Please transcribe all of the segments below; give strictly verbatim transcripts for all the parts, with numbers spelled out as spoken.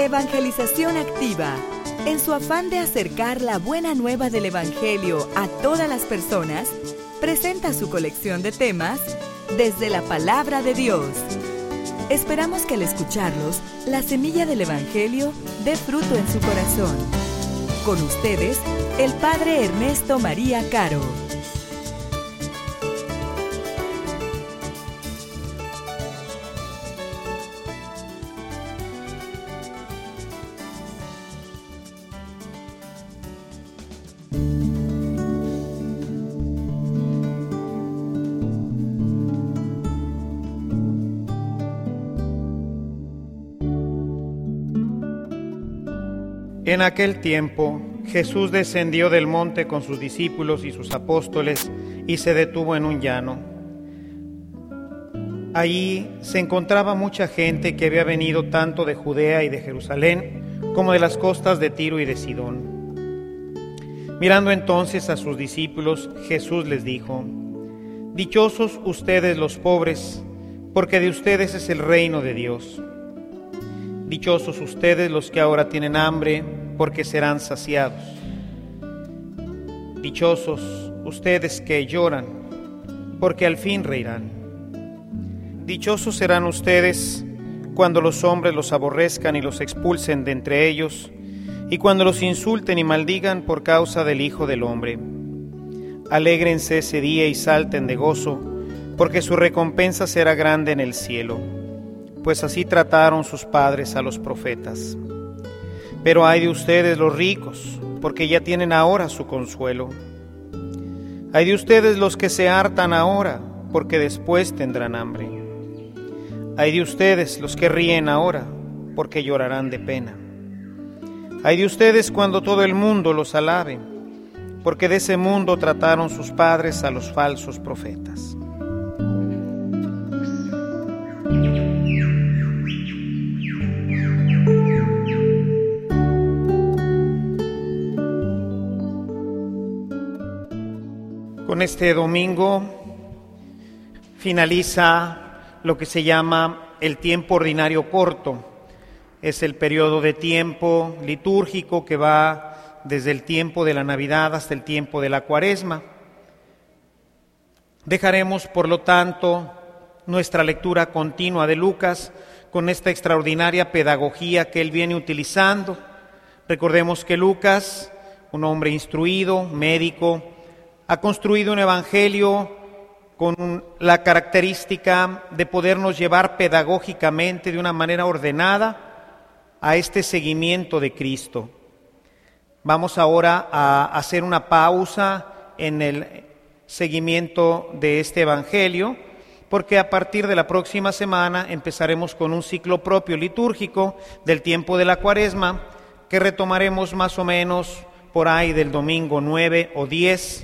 Evangelización Activa, en su afán de acercar la buena nueva del Evangelio a todas las personas, presenta su colección de temas desde la Palabra de Dios. Esperamos que al escucharlos, la semilla del Evangelio dé fruto en su corazón. Con ustedes, el Padre Ernesto María Caro. En aquel tiempo, Jesús descendió del monte con sus discípulos y sus apóstoles y se detuvo en un llano. Allí se encontraba mucha gente que había venido tanto de Judea y de Jerusalén como de las costas de Tiro y de Sidón. Mirando entonces a sus discípulos, Jesús les dijo: Dichosos ustedes los pobres, porque de ustedes es el reino de Dios. Dichosos ustedes los que ahora tienen hambre, porque serán saciados. Dichosos ustedes que lloran, porque al fin reirán. Dichosos serán ustedes cuando los hombres los aborrezcan y los expulsen de entre ellos, y cuando los insulten y maldigan por causa del Hijo del Hombre. Alégrense ese día y salten de gozo, porque su recompensa será grande en el cielo. Pues así trataron sus padres a los profetas. Pero ay de ustedes los ricos, porque ya tienen ahora su consuelo. Ay de ustedes los que se hartan ahora, porque después tendrán hambre. Ay de ustedes los que ríen ahora, porque llorarán de pena. Ay de ustedes cuando todo el mundo los alabe, porque de ese mundo trataron sus padres a los falsos profetas. Con este domingo finaliza lo que se llama el tiempo ordinario corto. Es el periodo de tiempo litúrgico que va desde el tiempo de la Navidad hasta el tiempo de la Cuaresma. Dejaremos, por lo tanto, nuestra lectura continua de Lucas con esta extraordinaria pedagogía que él viene utilizando. Recordemos que Lucas, un hombre instruido, médico, ha construido un evangelio con la característica de podernos llevar pedagógicamente de una manera ordenada a este seguimiento de Cristo. Vamos ahora a hacer una pausa en el seguimiento de este evangelio, porque a partir de la próxima semana empezaremos con un ciclo propio litúrgico del tiempo de la Cuaresma, que retomaremos más o menos por ahí del domingo nueve o diez.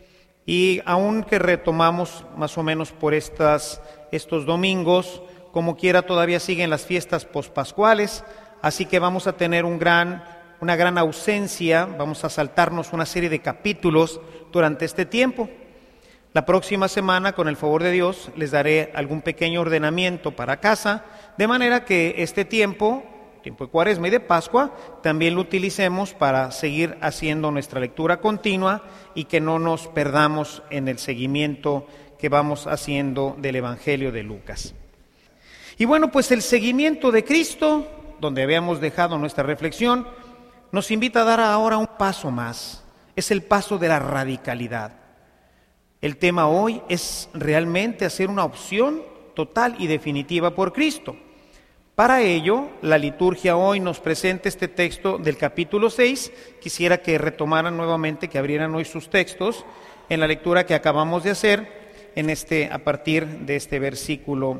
Y aun que retomamos más o menos por estas, estos domingos, como quiera todavía siguen las fiestas pospascuales, así que vamos a tener un gran, una gran ausencia, vamos a saltarnos una serie de capítulos durante este tiempo. La próxima semana, con el favor de Dios, les daré algún pequeño ordenamiento para casa, de manera que este tiempo, tiempo de Cuaresma y de Pascua, también lo utilicemos para seguir haciendo nuestra lectura continua y que no nos perdamos en el seguimiento que vamos haciendo del Evangelio de Lucas. Y bueno, pues el seguimiento de Cristo, donde habíamos dejado nuestra reflexión, nos invita a dar ahora un paso más. Es el paso de la radicalidad. El tema hoy es realmente hacer una opción total y definitiva por Cristo. Para ello, la liturgia hoy nos presenta este texto del capítulo seis. Quisiera que retomaran nuevamente, que abrieran hoy sus textos en la lectura que acabamos de hacer, en este, a partir de este versículo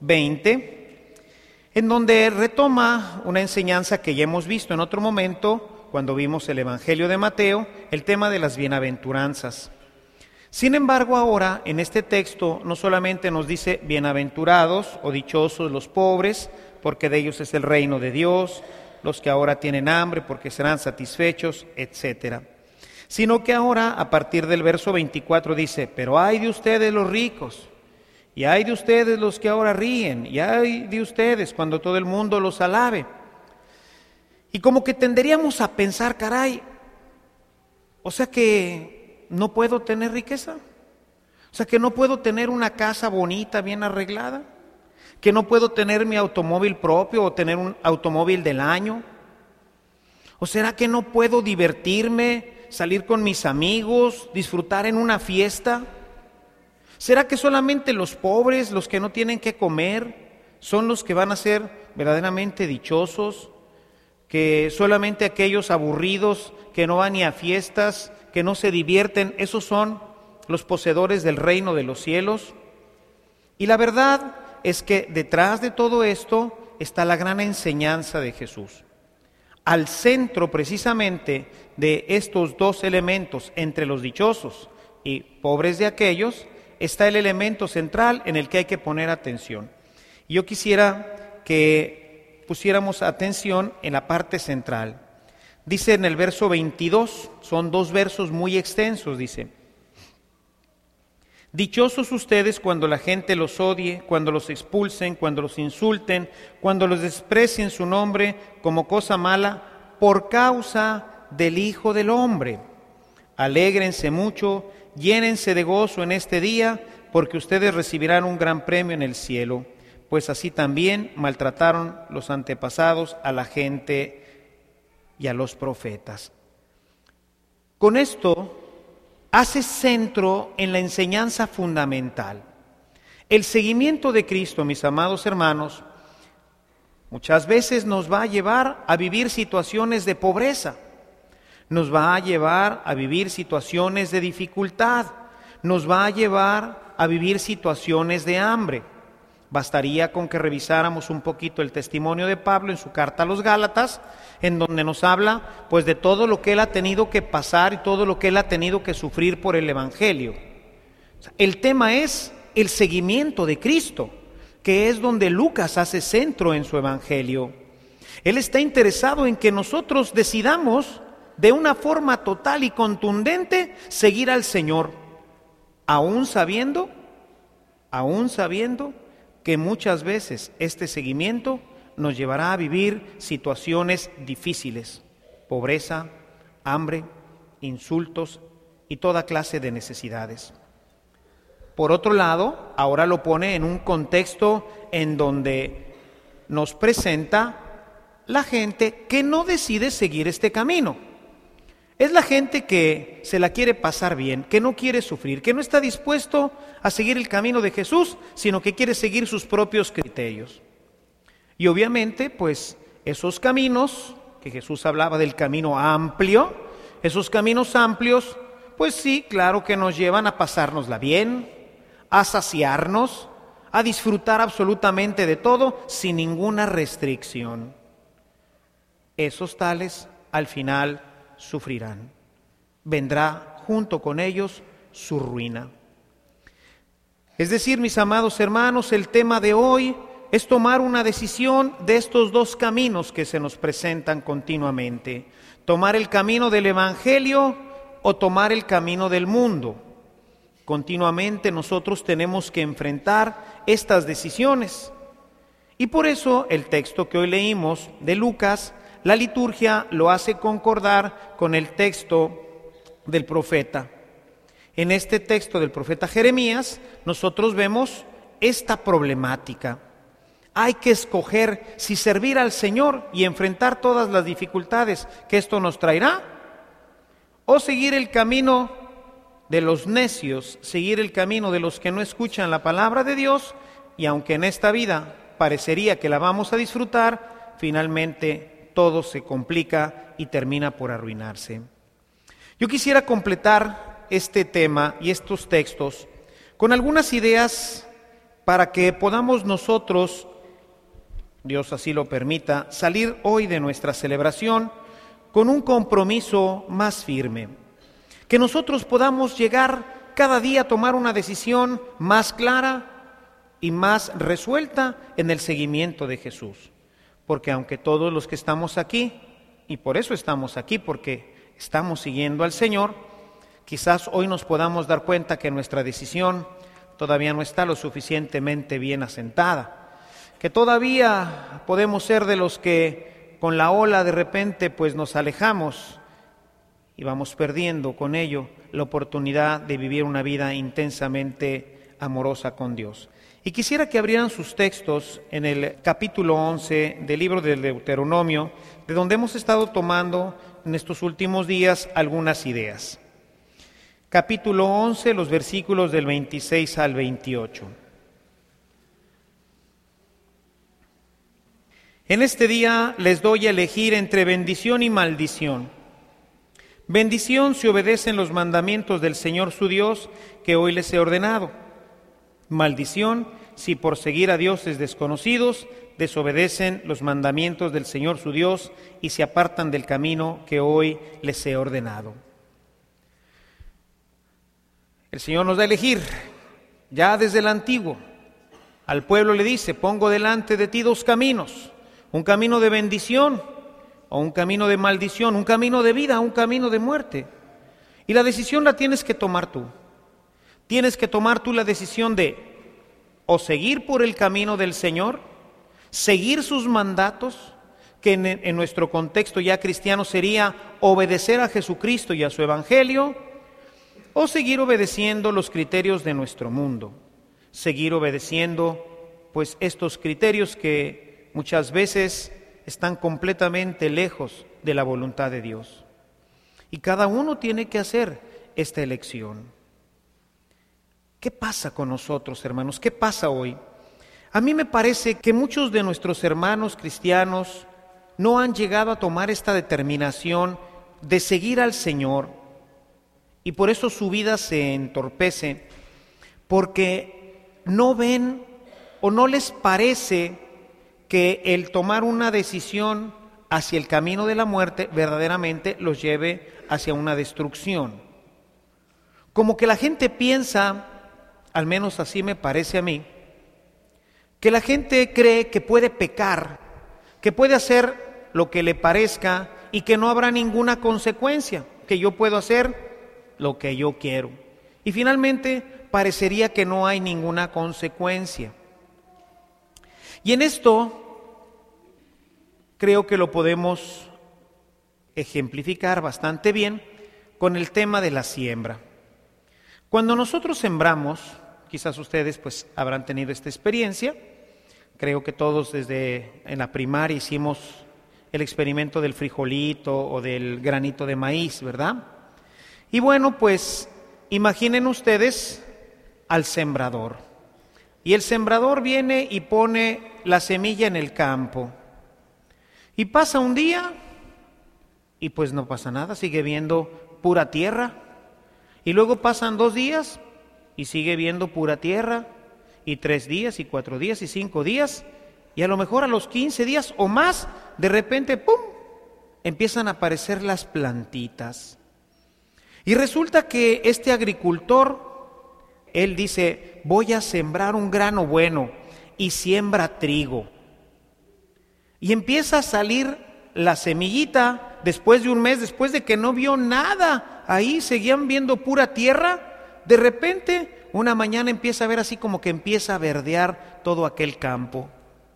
veinte, en donde retoma una enseñanza que ya hemos visto en otro momento, cuando vimos el Evangelio de Mateo, el tema de las bienaventuranzas. Sin embargo, ahora en este texto no solamente nos dice bienaventurados o dichosos los pobres, porque de ellos es el reino de Dios, los que ahora tienen hambre porque serán satisfechos, etcétera. Sino que ahora, a partir del verso veinticuatro, dice: pero ay de ustedes los ricos, y ay de ustedes los que ahora ríen, y ay de ustedes cuando todo el mundo los alabe. Y como que tenderíamos a pensar, caray, o sea que no puedo tener riqueza, o sea que no puedo tener una casa bonita, bien arreglada, que no puedo tener mi automóvil propio o tener un automóvil del año. ¿O será que no puedo divertirme, salir con mis amigos, disfrutar en una fiesta? ¿Será que solamente los pobres, los que no tienen que comer, son los que van a ser verdaderamente dichosos? ¿Que solamente aquellos aburridos, que no van ni a fiestas, que no se divierten, esos son los poseedores del reino de los cielos? Y la verdad es que detrás de todo esto está la gran enseñanza de Jesús. Al centro precisamente de estos dos elementos, entre los dichosos y pobres de aquellos, está el elemento central en el que hay que poner atención. Y yo quisiera que pusiéramos atención en la parte central. Dice en el verso veintidós, son dos versos muy extensos, dice: dichosos ustedes cuando la gente los odie, cuando los expulsen, cuando los insulten, cuando los desprecien su nombre como cosa mala, por causa del Hijo del Hombre. Alégrense mucho, llénense de gozo en este día, porque ustedes recibirán un gran premio en el cielo, pues así también maltrataron los antepasados a la gente y a los profetas. Con esto hace centro en la enseñanza fundamental. El seguimiento de Cristo, mis amados hermanos, muchas veces nos va a llevar a vivir situaciones de pobreza, nos va a llevar a vivir situaciones de dificultad, nos va a llevar a vivir situaciones de hambre. Bastaría con que revisáramos un poquito el testimonio de Pablo en su carta a los Gálatas, en donde nos habla pues de todo lo que él ha tenido que pasar y todo lo que él ha tenido que sufrir por el Evangelio. O sea, el tema es el seguimiento de Cristo, que es donde Lucas hace centro en su Evangelio. Él está interesado en que nosotros decidamos de una forma total y contundente seguir al Señor, aún sabiendo, aún sabiendo que muchas veces este seguimiento nos llevará a vivir situaciones difíciles, pobreza, hambre, insultos y toda clase de necesidades. Por otro lado, ahora lo pone en un contexto en donde nos presenta la gente que no decide seguir este camino. Es la gente que se la quiere pasar bien, que no quiere sufrir, que no está dispuesto a seguir el camino de Jesús, sino que quiere seguir sus propios criterios. Y obviamente, pues, esos caminos, que Jesús hablaba del camino amplio, esos caminos amplios, pues sí, claro que nos llevan a pasárnosla bien, a saciarnos, a disfrutar absolutamente de todo, sin ninguna restricción. Esos tales, al final, sufrirán. Vendrá junto con ellos su ruina. Es decir, mis amados hermanos, el tema de hoy es tomar una decisión de estos dos caminos que se nos presentan continuamente. Tomar el camino del Evangelio o tomar el camino del mundo. Continuamente nosotros tenemos que enfrentar estas decisiones. Y por eso el texto que hoy leímos de Lucas, la liturgia lo hace concordar con el texto del profeta. En este texto del profeta Jeremías, nosotros vemos esta problemática. Hay que escoger si servir al Señor y enfrentar todas las dificultades que esto nos traerá, o seguir el camino de los necios, seguir el camino de los que no escuchan la palabra de Dios, y aunque en esta vida parecería que la vamos a disfrutar, finalmente todo se complica y termina por arruinarse. Yo quisiera completar este tema y estos textos con algunas ideas para que podamos nosotros, Dios así lo permita, salir hoy de nuestra celebración con un compromiso más firme. Que nosotros podamos llegar cada día a tomar una decisión más clara y más resuelta en el seguimiento de Jesús. Porque aunque todos los que estamos aquí, y por eso estamos aquí, porque estamos siguiendo al Señor, quizás hoy nos podamos dar cuenta que nuestra decisión todavía no está lo suficientemente bien asentada, que todavía podemos ser de los que con la ola de repente pues nos alejamos y vamos perdiendo con ello la oportunidad de vivir una vida intensamente amorosa con Dios. Y quisiera que abrieran sus textos en el capítulo once del libro del Deuteronomio, de donde hemos estado tomando en estos últimos días algunas ideas. Capítulo once, los versículos del veintiséis al veintiocho. En este día les doy a elegir entre bendición y maldición. Bendición si obedecen los mandamientos del Señor su Dios, que hoy les he ordenado. Maldición si por seguir a dioses desconocidos desobedecen los mandamientos del Señor su Dios y se apartan del camino que hoy les he ordenado. El Señor nos da a elegir, ya desde el antiguo. Al pueblo le dice, pongo delante de ti dos caminos, un camino de bendición o un camino de maldición, un camino de vida, un camino de muerte. Y la decisión la tienes que tomar tú. Tienes que tomar tú la decisión de o seguir por el camino del Señor, seguir sus mandatos, que en, en nuestro contexto ya cristiano sería obedecer a Jesucristo y a su Evangelio, o seguir obedeciendo los criterios de nuestro mundo, seguir obedeciendo pues estos criterios que muchas veces están completamente lejos de la voluntad de Dios. Y cada uno tiene que hacer esta elección. ¿Qué pasa con nosotros, hermanos? ¿Qué pasa hoy? A mí me parece que muchos de nuestros hermanos cristianos no han llegado a tomar esta determinación de seguir al Señor, y por eso su vida se entorpece, porque no ven o no les parece que el tomar una decisión hacia el camino de la muerte verdaderamente los lleve hacia una destrucción. Como que la gente piensa, al menos así me parece a mí, que la gente cree que puede pecar, que puede hacer lo que le parezca y que no habrá ninguna consecuencia, que yo puedo hacer lo que yo quiero. Y finalmente parecería que no hay ninguna consecuencia. Y en esto creo que lo podemos ejemplificar bastante bien con el tema de la siembra. Cuando nosotros sembramos, quizás ustedes pues habrán tenido esta experiencia, creo que todos desde en la primaria hicimos el experimento del frijolito o del granito de maíz, ¿verdad? Y bueno, pues imaginen ustedes al sembrador. Y el sembrador viene y pone la semilla en el campo. Y pasa un día y pues no pasa nada, sigue viendo pura tierra. Y luego pasan dos días y sigue viendo pura tierra. Y tres días y cuatro días y cinco días. Y a lo mejor a los quince días o más, de repente, ¡pum!, empiezan a aparecer las plantitas. Y resulta que este agricultor, él dice, voy a sembrar un grano bueno, y siembra trigo. Y empieza a salir la semillita después de un mes, después de que no vio nada, ahí seguían viendo pura tierra, de repente una mañana empieza a ver así como que empieza a verdear todo aquel campo.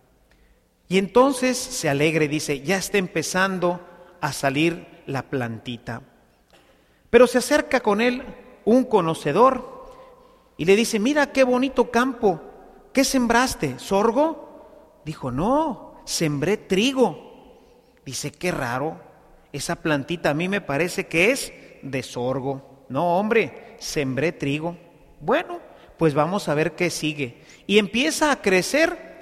Y entonces se alegra y dice, ya está empezando a salir la plantita. Pero se acerca con él un conocedor y le dice, mira qué bonito campo, ¿qué sembraste? ¿Sorgo? Dijo, no, sembré trigo. Dice, qué raro, esa plantita a mí me parece que es de sorgo. No, hombre, sembré trigo. Bueno, pues vamos a ver qué sigue. Y empieza a crecer,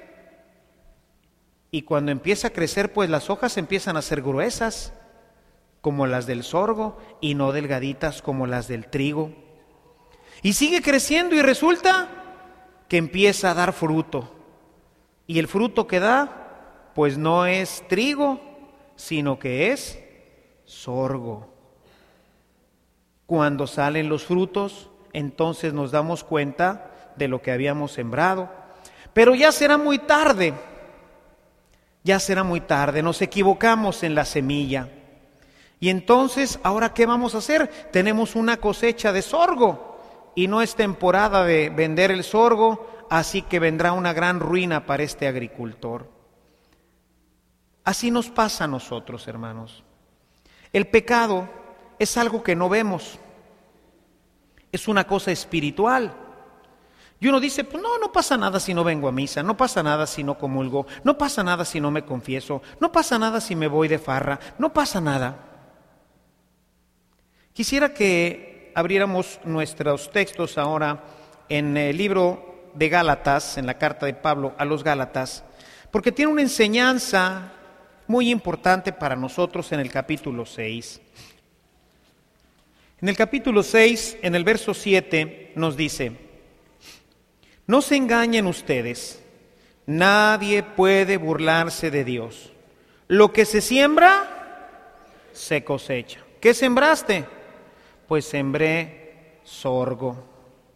y cuando empieza a crecer, pues las hojas empiezan a ser gruesas, como las del sorgo, y no delgaditas como las del trigo. Y sigue creciendo y resulta que empieza a dar fruto. Y el fruto que da, pues no es trigo, sino que es sorgo. Cuando salen los frutos, entonces nos damos cuenta de lo que habíamos sembrado. Pero ya será muy tarde, ya será muy tarde, nos equivocamos en la semilla. Y entonces, ¿ahora qué vamos a hacer? Tenemos una cosecha de sorgo y no es temporada de vender el sorgo, así que vendrá una gran ruina para este agricultor. Así nos pasa a nosotros, hermanos. El pecado es algo que no vemos, es una cosa espiritual. Y uno dice, pues no, no pasa nada si no vengo a misa, no pasa nada si no comulgo, no pasa nada si no me confieso, no pasa nada si me voy de farra, no pasa nada. Quisiera que abriéramos nuestros textos ahora en el libro de Gálatas, en la carta de Pablo a los Gálatas, porque tiene una enseñanza muy importante para nosotros en el capítulo seis. En el capítulo seis, en el verso siete, nos dice: no se engañen ustedes, nadie puede burlarse de Dios. Lo que se siembra, se cosecha. ¿Qué sembraste? Pues sembré sorgo.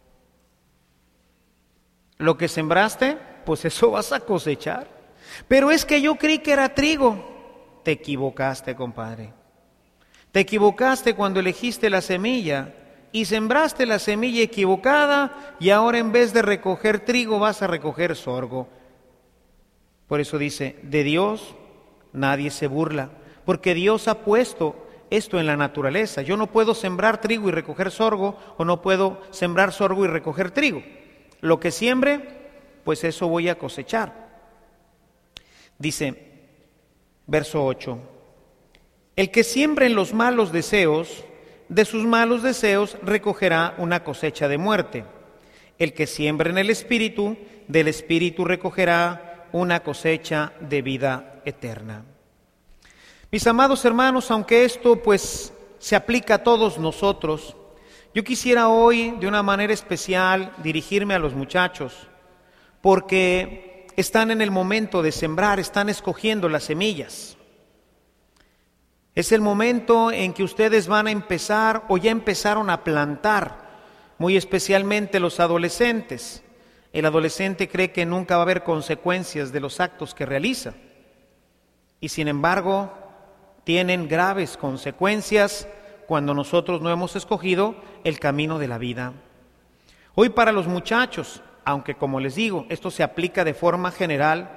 Lo que sembraste, pues eso vas a cosechar. Pero es que yo creí que era trigo. Te equivocaste, compadre. Te equivocaste cuando elegiste la semilla y sembraste la semilla equivocada, y ahora en vez de recoger trigo vas a recoger sorgo. Por eso dice, de Dios nadie se burla, porque Dios ha puesto esto en la naturaleza. Yo no puedo sembrar trigo y recoger sorgo, o no puedo sembrar sorgo y recoger trigo. Lo que siembre, pues eso voy a cosechar. Dice, verso ocho, el que siembra en los malos deseos, de sus malos deseos recogerá una cosecha de muerte. El que siembra en el Espíritu, del Espíritu recogerá una cosecha de vida eterna. Mis amados hermanos, aunque esto pues se aplica a todos nosotros, yo quisiera hoy de una manera especial dirigirme a los muchachos, porque están en el momento de sembrar, están escogiendo las semillas. Es el momento en que ustedes van a empezar o ya empezaron a plantar, muy especialmente los adolescentes. El adolescente cree que nunca va a haber consecuencias de los actos que realiza, y sin embargo tienen graves consecuencias cuando nosotros no hemos escogido el camino de la vida. Hoy para los muchachos, aunque como les digo, esto se aplica de forma general,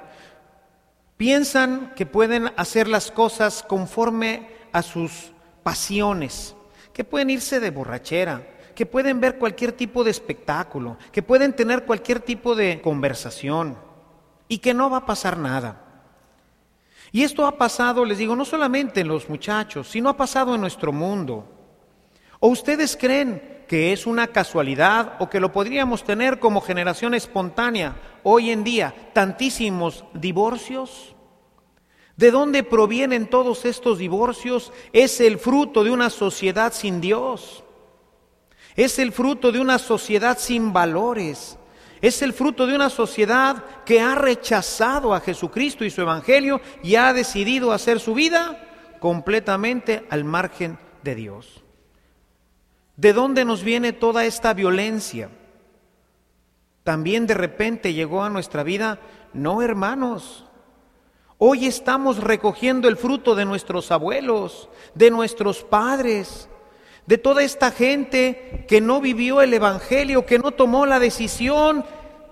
piensan que pueden hacer las cosas conforme a sus pasiones, que pueden irse de borrachera, que pueden ver cualquier tipo de espectáculo, que pueden tener cualquier tipo de conversación y que no va a pasar nada. Y esto ha pasado, les digo, no solamente en los muchachos, sino ha pasado en nuestro mundo. ¿O ustedes creen que es una casualidad o que lo podríamos tener como generación espontánea hoy en día, tantísimos divorcios? ¿De dónde provienen todos estos divorcios? Es el fruto de una sociedad sin Dios. Es el fruto de una sociedad sin valores. Es el fruto de una sociedad que ha rechazado a Jesucristo y su Evangelio y ha decidido hacer su vida completamente al margen de Dios. ¿De dónde nos viene toda esta violencia? También de repente llegó a nuestra vida. No, hermanos. Hoy estamos recogiendo el fruto de nuestros abuelos, de nuestros padres, de toda esta gente que no vivió el Evangelio, que no tomó la decisión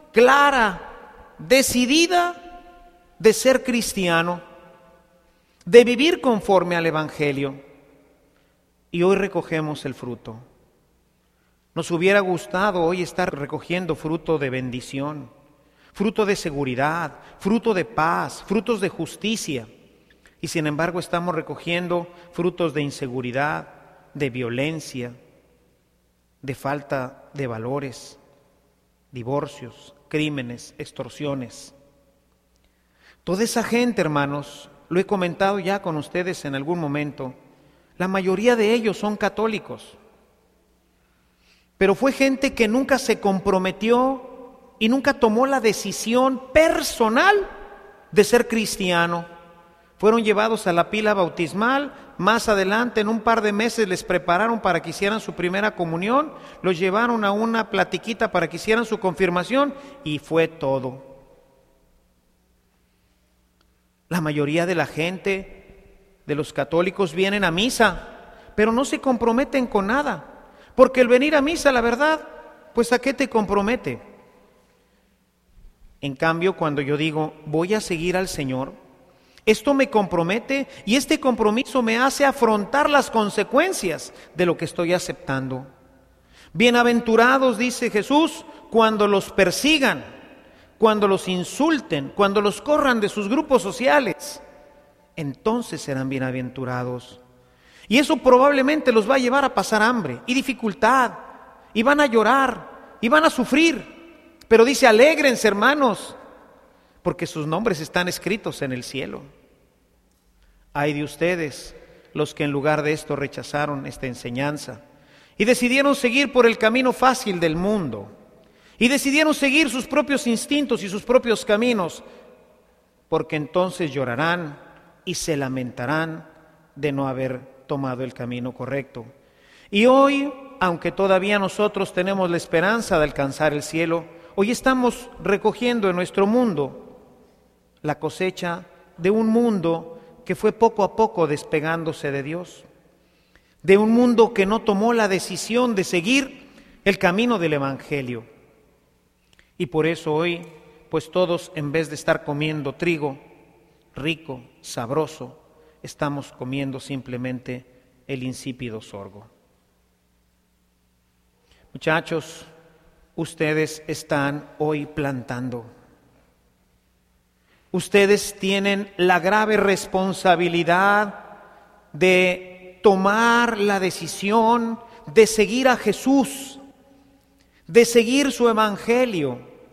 clara, decidida de ser cristiano, de vivir conforme al Evangelio. Y hoy recogemos el fruto. Nos hubiera gustado hoy estar recogiendo fruto de bendición, fruto de seguridad, fruto de paz, frutos de justicia. Y sin embargo estamos recogiendo frutos de inseguridad, de violencia, de falta de valores, divorcios, crímenes, extorsiones. Toda esa gente, hermanos, lo he comentado ya con ustedes en algún momento, la mayoría de ellos son católicos, pero fue gente que nunca se comprometió y nunca tomó la decisión personal de ser cristiano. Fueron llevados a la pila bautismal, más adelante en un par de meses les prepararon para que hicieran su primera comunión, los llevaron a una platiquita para que hicieran su confirmación y fue todo. La mayoría de la gente, de los católicos, vienen a misa, pero no se comprometen con nada, porque el venir a misa, la verdad, pues ¿a qué te compromete? En cambio, cuando yo digo, voy a seguir al Señor, Esto me compromete y este compromiso me hace afrontar las consecuencias de lo que estoy aceptando. Bienaventurados, dice Jesús, cuando los persigan, cuando los insulten, cuando los corran de sus grupos sociales. Entonces serán bienaventurados. Y eso probablemente los va a llevar a pasar hambre y dificultad, y van a llorar, y van a sufrir. Pero dice, alégrense, hermanos, porque sus nombres están escritos en el cielo. Ay de ustedes, los que en lugar de esto rechazaron esta enseñanza y decidieron seguir por el camino fácil del mundo, y decidieron seguir sus propios instintos y sus propios caminos, porque entonces llorarán y se lamentarán de no haber tomado el camino correcto. Y hoy, aunque todavía nosotros tenemos la esperanza de alcanzar el cielo, hoy estamos recogiendo en nuestro mundo la cosecha de un mundo que fue poco a poco despegándose de Dios, de un mundo que no tomó la decisión de seguir el camino del Evangelio. Y por eso hoy, pues todos, en vez de estar comiendo trigo rico, sabroso, estamos comiendo simplemente el insípido sorgo. Muchachos, ustedes están hoy plantando. Ustedes tienen la grave responsabilidad de tomar la decisión de seguir a Jesús, de seguir su evangelio.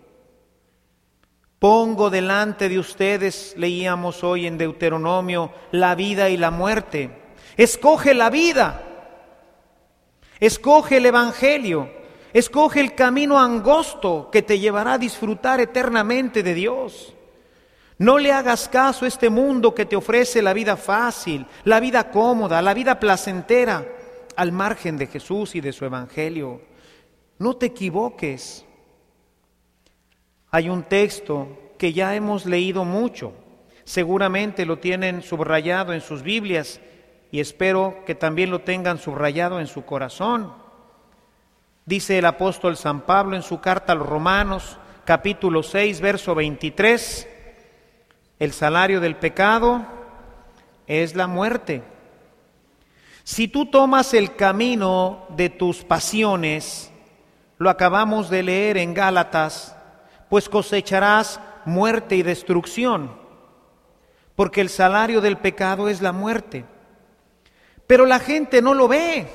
Pongo delante de ustedes, leíamos hoy en Deuteronomio, la vida y la muerte. Escoge la vida, escoge el evangelio, escoge el camino angosto que te llevará a disfrutar eternamente de Dios. No le hagas caso a este mundo que te ofrece la vida fácil, la vida cómoda, la vida placentera, al margen de Jesús y de su evangelio. No te equivoques. Hay un texto que ya hemos leído mucho, seguramente lo tienen subrayado en sus Biblias y espero que también lo tengan subrayado en su corazón. Dice el apóstol San Pablo en su carta a los Romanos, capítulo seis, verso veintitrés, el salario del pecado es la muerte. Si tú tomas el camino de tus pasiones, lo acabamos de leer en Gálatas, pues cosecharás muerte y destrucción, porque el salario del pecado es la muerte. Pero la gente no lo ve.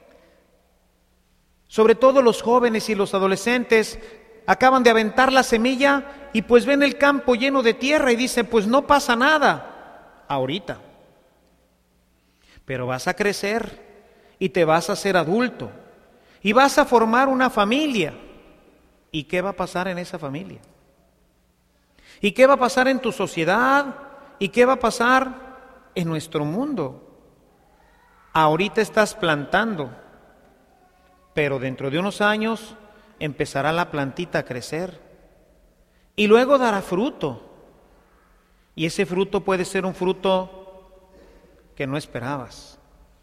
Sobre todo los jóvenes y los adolescentes acaban de aventar la semilla y pues ven el campo lleno de tierra y dicen, pues no pasa nada ahorita. Pero vas a crecer y te vas a hacer adulto y vas a formar una familia. ¿Y qué va a pasar en esa familia? ¿Y qué va a pasar en tu sociedad? ¿Y qué va a pasar en nuestro mundo? Ahorita estás plantando, pero dentro de unos años empezará la plantita a crecer y luego dará fruto. Y ese fruto puede ser un fruto que no esperabas.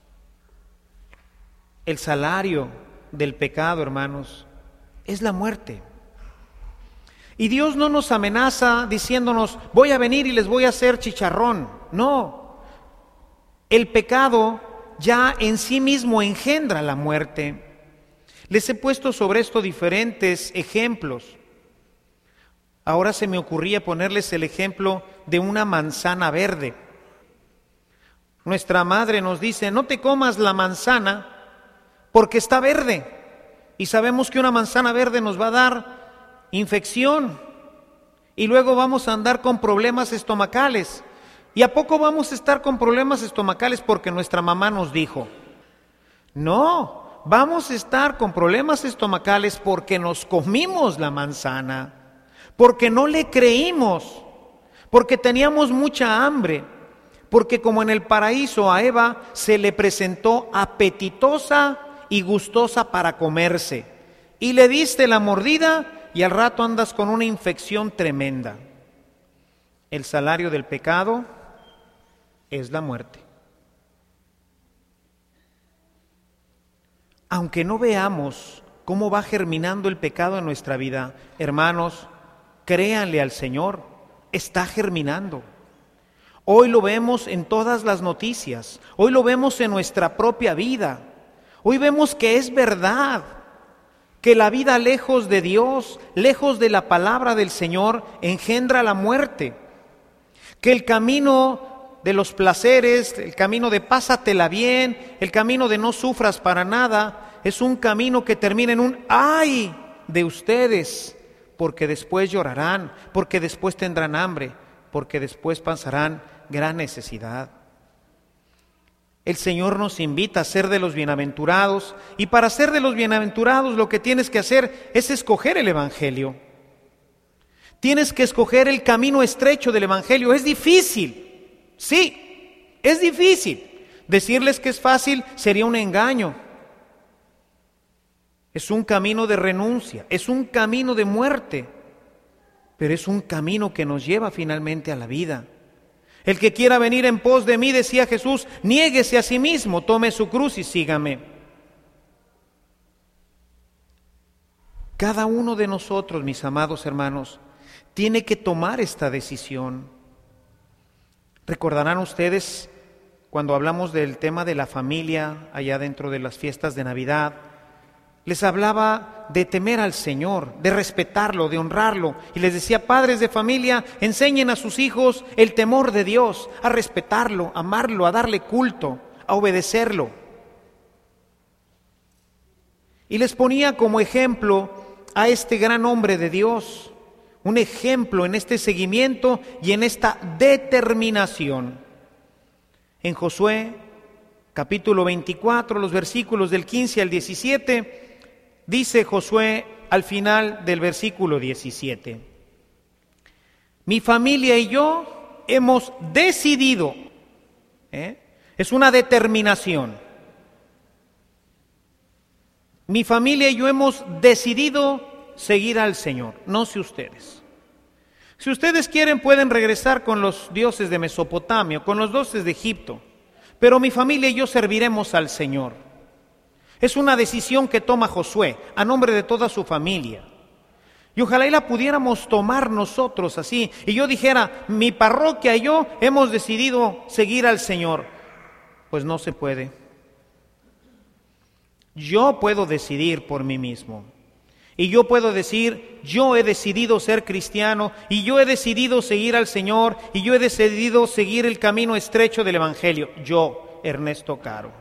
El salario del pecado, hermanos, es la muerte. Y Dios no nos amenaza diciéndonos, voy a venir y les voy a hacer chicharrón. No, el pecado ya en sí mismo engendra la muerte. Les he puesto sobre esto diferentes ejemplos. Ahora se me ocurría ponerles el ejemplo de una manzana verde. Nuestra madre nos dice, no te comas la manzana porque está verde. Y sabemos que una manzana verde nos va a dar infección. Y luego vamos a andar con problemas estomacales. ¿Y a poco vamos a estar con problemas estomacales porque nuestra mamá nos dijo? No, vamos a estar con problemas estomacales porque nos comimos la manzana, porque no le creímos, porque teníamos mucha hambre, porque como en el paraíso a Eva se le presentó apetitosa y gustosa para comerse, y le diste la mordida y al rato andas con una infección tremenda. El salario del pecado es la muerte. Aunque no veamos cómo va germinando el pecado en nuestra vida, hermanos, créanle al Señor, está germinando. Hoy lo vemos en todas las noticias, hoy lo vemos en nuestra propia vida. Hoy vemos que es verdad, que la vida lejos de Dios, lejos de la palabra del Señor, engendra la muerte. Que el camino de los placeres, el camino de pásatela bien, el camino de no sufras para nada, es un camino que termina en un ¡ay! De ustedes, porque después llorarán, porque después tendrán hambre, porque después pasarán gran necesidad. El Señor nos invita a ser de los bienaventurados, y para ser de los bienaventurados lo que tienes que hacer es escoger el Evangelio. Tienes que escoger el camino estrecho del Evangelio. Es difícil, sí, es difícil. Decirles que es fácil sería un engaño. Es un camino de renuncia, es un camino de muerte, pero es un camino que nos lleva finalmente a la vida. El que quiera venir en pos de mí, decía Jesús, niéguese a sí mismo, tome su cruz y sígame. Cada uno de nosotros, mis amados hermanos, tiene que tomar esta decisión. Recordarán ustedes cuando hablamos del tema de la familia allá dentro de las fiestas de Navidad, les hablaba de temer al Señor, de respetarlo, de honrarlo. Y les decía, padres de familia, enseñen a sus hijos el temor de Dios, a respetarlo, a amarlo, a darle culto, a obedecerlo. Y les ponía como ejemplo a este gran hombre de Dios, un ejemplo en este seguimiento y en esta determinación. En Josué, capítulo veinticuatro, los versículos del quince al diecisiete, dice Josué al final del versículo diecisiete, mi familia y yo hemos decidido, ¿eh? es una determinación, mi familia y yo hemos decidido seguir al Señor, no sé ustedes. Si ustedes quieren pueden regresar con los dioses de Mesopotamia, con los dioses de Egipto, pero mi familia y yo serviremos al Señor. Es una decisión que toma Josué a nombre de toda su familia. Y ojalá y la pudiéramos tomar nosotros así. Y yo dijera, mi parroquia y yo hemos decidido seguir al Señor. Pues no se puede. Yo puedo decidir por mí mismo. Y yo puedo decir, yo he decidido ser cristiano, y yo he decidido seguir al Señor, y yo he decidido seguir el camino estrecho del Evangelio. Yo, Ernesto Caro.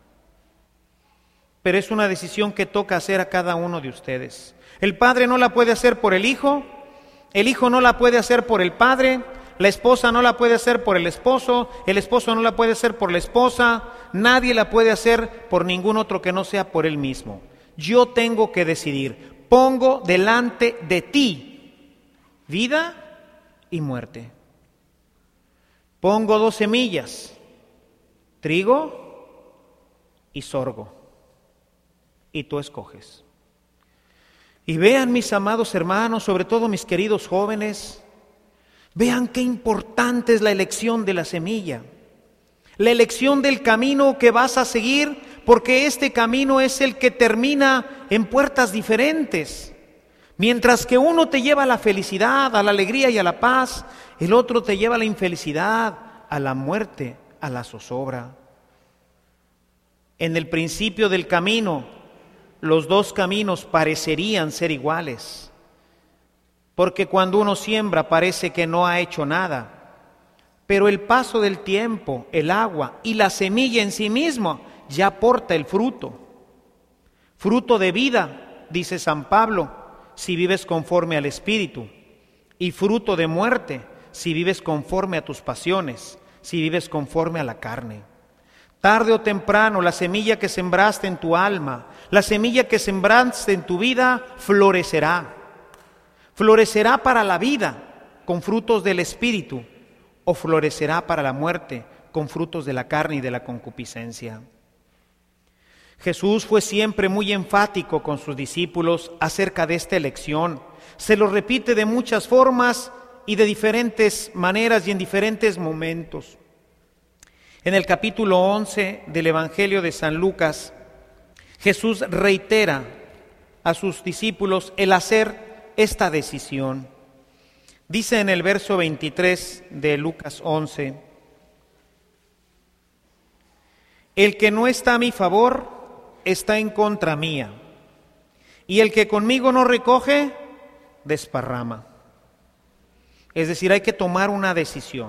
Pero es una decisión que toca hacer a cada uno de ustedes. El padre no la puede hacer por el hijo, el hijo no la puede hacer por el padre, la esposa no la puede hacer por el esposo, el esposo no la puede hacer por la esposa, nadie la puede hacer por ningún otro que no sea por él mismo. Yo tengo que decidir, pongo delante de ti vida y muerte. Pongo dos semillas, trigo y sorgo. Y tú escoges. Y vean, mis amados hermanos, sobre todo mis queridos jóvenes, vean qué importante es la elección de la semilla, la elección del camino que vas a seguir, porque este camino es el que termina en puertas diferentes. Mientras que uno te lleva a la felicidad, a la alegría y a la paz, el otro te lleva a la infelicidad, a la muerte, a la zozobra. En el principio del camino, los dos caminos parecerían ser iguales, porque cuando uno siembra parece que no ha hecho nada, pero el paso del tiempo, el agua y la semilla en sí misma ya aporta el fruto. Fruto de vida, dice San Pablo, si vives conforme al Espíritu, y fruto de muerte, si vives conforme a tus pasiones, si vives conforme a la carne. Tarde o temprano, la semilla que sembraste en tu alma, la semilla que sembraste en tu vida, florecerá. Florecerá para la vida, con frutos del Espíritu, o florecerá para la muerte, con frutos de la carne y de la concupiscencia. Jesús fue siempre muy enfático con sus discípulos acerca de esta elección. Se lo repite de muchas formas y de diferentes maneras y en diferentes momentos. En el capítulo once del Evangelio de San Lucas, Jesús reitera a sus discípulos el hacer esta decisión. Dice en el verso veintitrés de Lucas once, El que no está a mi favor está en contra mía, y el que conmigo no recoge, desparrama. Es decir, hay que tomar una decisión.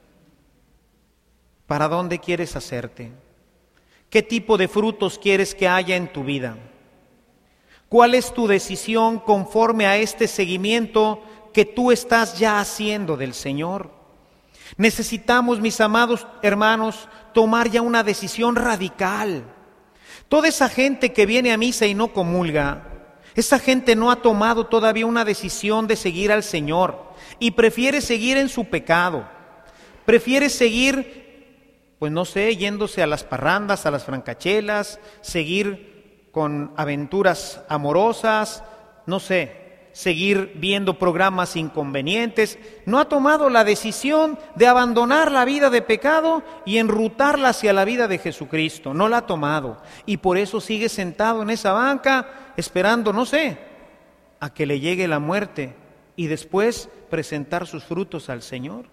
¿Para dónde quieres hacerte? ¿Qué tipo de frutos quieres que haya en tu vida? ¿Cuál es tu decisión conforme a este seguimiento que tú estás ya haciendo del Señor? Necesitamos, mis amados hermanos, tomar ya una decisión radical. Toda esa gente que viene a misa y no comulga, esa gente no ha tomado todavía una decisión de seguir al Señor y prefiere seguir en su pecado. Prefiere seguir, pues no sé, yéndose a las parrandas, a las francachelas, seguir con aventuras amorosas, no sé, seguir viendo programas inconvenientes. No ha tomado la decisión de abandonar la vida de pecado y enrutarla hacia la vida de Jesucristo. No la ha tomado. Y por eso sigue sentado en esa banca esperando, no sé, a que le llegue la muerte y después presentar sus frutos al Señor.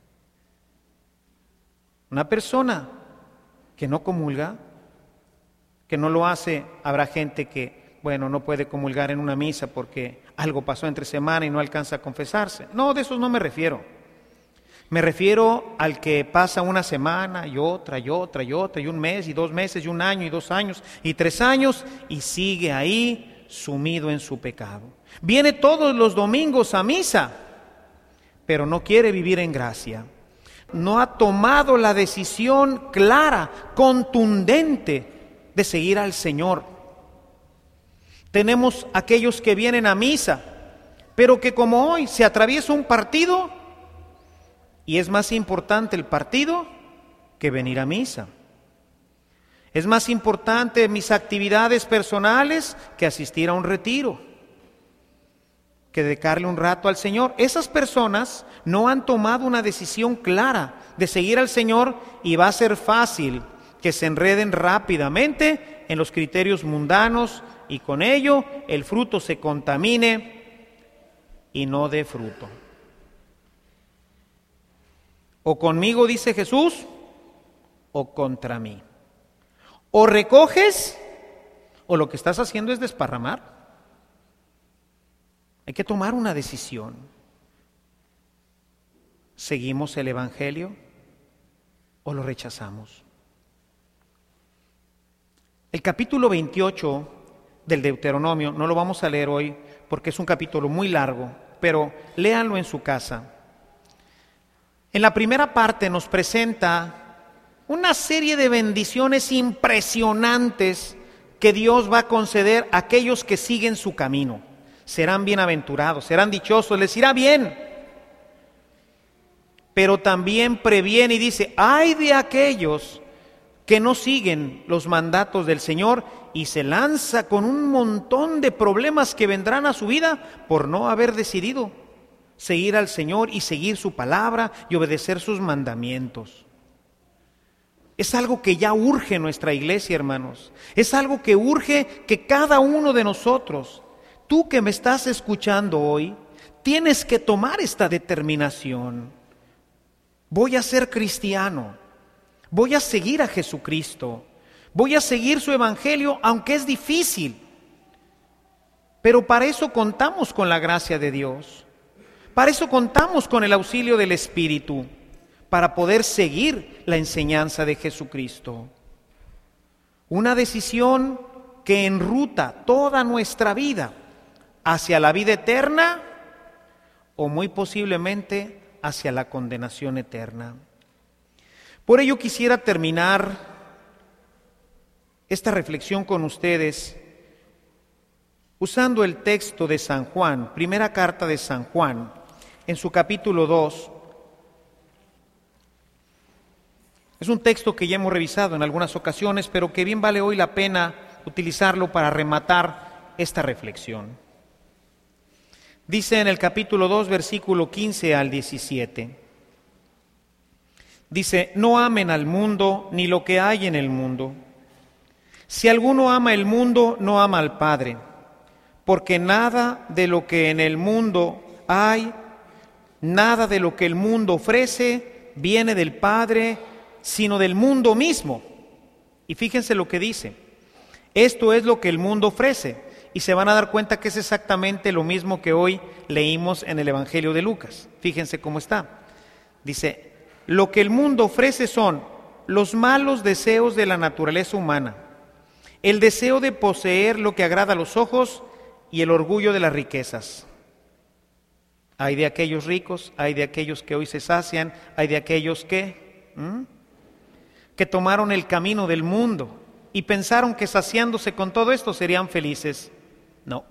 Una persona que no comulga, que no lo hace, habrá gente que, bueno, no puede comulgar en una misa porque algo pasó entre semana y no alcanza a confesarse. No, de esos no me refiero. Me refiero al que pasa una semana y otra y otra y otra y un mes y dos meses y un año y dos años y tres años y sigue ahí sumido en su pecado. Viene todos los domingos a misa, pero no quiere vivir en gracia. No ha tomado la decisión clara, contundente de seguir al Señor. Tenemos aquellos que vienen a misa, pero que como hoy se atraviesa un partido y es más importante el partido que venir a misa. Es más importante mis actividades personales que asistir a un retiro, que dedicarle un rato al Señor. Esas personas no han tomado una decisión clara de seguir al Señor y va a ser fácil que se enreden rápidamente en los criterios mundanos y con ello el fruto se contamine y no dé fruto. O conmigo, dice Jesús, o contra mí. O recoges, o lo que estás haciendo es desparramar. Hay que tomar una decisión. ¿Seguimos el Evangelio o lo rechazamos? El capítulo veintiocho del Deuteronomio, no lo vamos a leer hoy porque es un capítulo muy largo, pero léanlo en su casa. En la primera parte nos presenta una serie de bendiciones impresionantes que Dios va a conceder a aquellos que siguen su camino. Serán bienaventurados, serán dichosos, les irá bien. Pero también previene y dice, ay de aquellos que no siguen los mandatos del Señor, y se lanza con un montón de problemas que vendrán a su vida por no haber decidido seguir al Señor y seguir su palabra y obedecer sus mandamientos. Es algo que ya urge en nuestra iglesia, hermanos. Es algo que urge que cada uno de nosotros, tú que me estás escuchando hoy, tienes que tomar esta determinación. Voy a ser cristiano. Voy a seguir a Jesucristo. Voy a seguir su evangelio, aunque es difícil. Pero para eso contamos con la gracia de Dios. Para eso contamos con el auxilio del Espíritu, para poder seguir la enseñanza de Jesucristo. Una decisión que enruta toda nuestra vida hacia la vida eterna o muy posiblemente hacia la condenación eterna. Por ello quisiera terminar esta reflexión con ustedes usando el texto de San Juan, primera carta de San Juan, en su capítulo dos. Es un texto que ya hemos revisado en algunas ocasiones, pero que bien vale hoy la pena utilizarlo para rematar esta reflexión. Dice en el capítulo dos, versículo quince al diecisiete. Dice, no amen al mundo ni lo que hay en el mundo. Si alguno ama el mundo, no ama al Padre, porque nada de lo que en el mundo hay, nada de lo que el mundo ofrece, viene del Padre, sino del mundo mismo. Y fíjense lo que dice. Esto es lo que el mundo ofrece. Y se van a dar cuenta que es exactamente lo mismo que hoy leímos en el Evangelio de Lucas. Fíjense cómo está. Dice, lo que el mundo ofrece son los malos deseos de la naturaleza humana, el deseo de poseer lo que agrada a los ojos y el orgullo de las riquezas. Hay de aquellos ricos, hay de aquellos que hoy se sacian, hay de aquellos que, ¿Mm? que tomaron el camino del mundo y pensaron que saciándose con todo esto serían felices. No.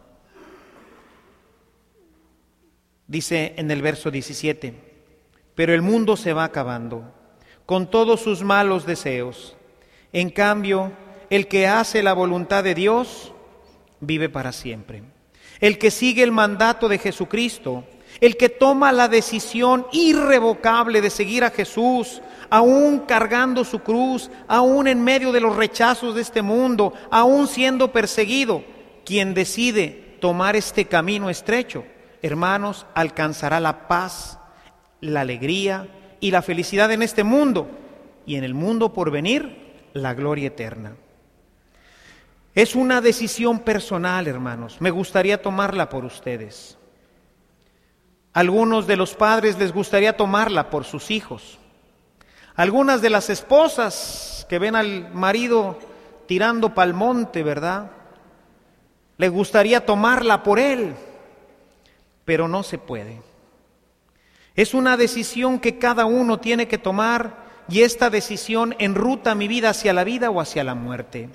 Dice en el verso diecisiete, pero el mundo se va acabando con todos sus malos deseos. En cambio, el que hace la voluntad de Dios vive para siempre. El que sigue el mandato de Jesucristo, el que toma la decisión irrevocable de seguir a Jesús, aún cargando su cruz, aún en medio de los rechazos de este mundo, aún siendo perseguido, quien decide tomar este camino estrecho, hermanos, alcanzará la paz, la alegría y la felicidad en este mundo, y en el mundo por venir, la gloria eterna. Es una decisión personal, hermanos. Me gustaría tomarla por ustedes. Algunos de los padres les gustaría tomarla por sus hijos. Algunas de las esposas que ven al marido tirando pa'l monte, ¿verdad? Les gustaría tomarla por él, pero no se puede. Es una decisión que cada uno tiene que tomar, y esta decisión enruta mi vida hacia la vida o hacia la muerte.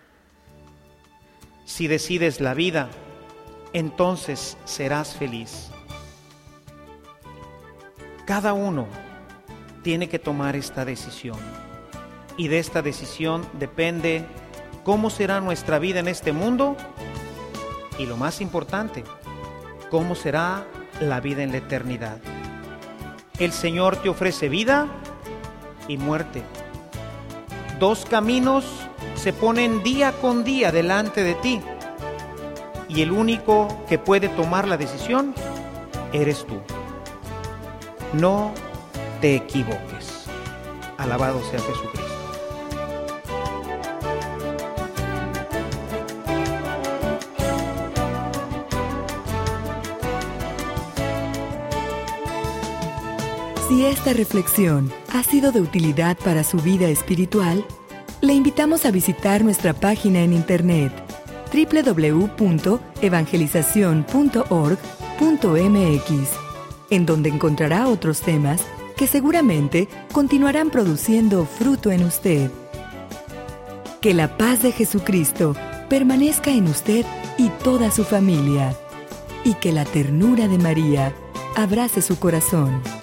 Si decides la vida, entonces serás feliz. Cada uno tiene que tomar esta decisión, y de esta decisión depende cómo será nuestra vida en este mundo, y lo más importante, cómo será la vida en la eternidad. El Señor te ofrece vida y muerte. Dos caminos se ponen día con día delante de ti, y el único que puede tomar la decisión eres tú. No te equivoques. Alabado sea Jesucristo. Si esta reflexión ha sido de utilidad para su vida espiritual, le invitamos a visitar nuestra página en internet doble u doble u doble u punto evangelización punto org punto m x, en donde encontrará otros temas que seguramente continuarán produciendo fruto en usted. Que la paz de Jesucristo permanezca en usted y toda su familia, y que la ternura de María abrace su corazón.